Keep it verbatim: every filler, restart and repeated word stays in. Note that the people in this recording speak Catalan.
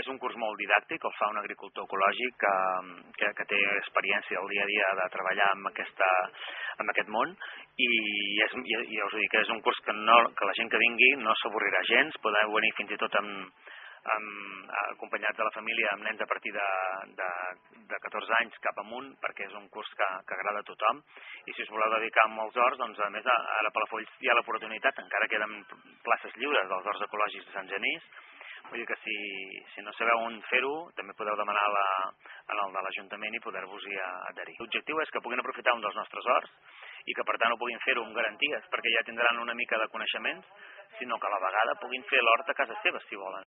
és un curs molt didàctic, el fa un agricultor ecològic que, que, que té experiència al dia a dia de treballar amb, aquesta, amb aquest món i, és, i, i us dic que és un curs que, no, que la gent que vingui no s'avorrirà gens, podeu venir fins i tot amb, amb, acompanyats de la família, amb nens a partir de, de, de catorze anys cap amunt, perquè és un curs que, que agrada a tothom, i si us voleu dedicar a molts horts, doncs a més ara a Palafolls hi ha l'oportunitat, encara queden places lliures dels horts ecològics de Sant Genís. Vull dir que si, si no sabeu on fer-ho, també podeu demanar la, en el de l'Ajuntament i poder-vos-hi adherir. L'objectiu és que puguin aprofitar un dels nostres horts i que per tant ho puguin fer-ho amb garanties, perquè ja tindran una mica de coneixements, sinó que a la vegada puguin fer l'hort a casa seva, si volen.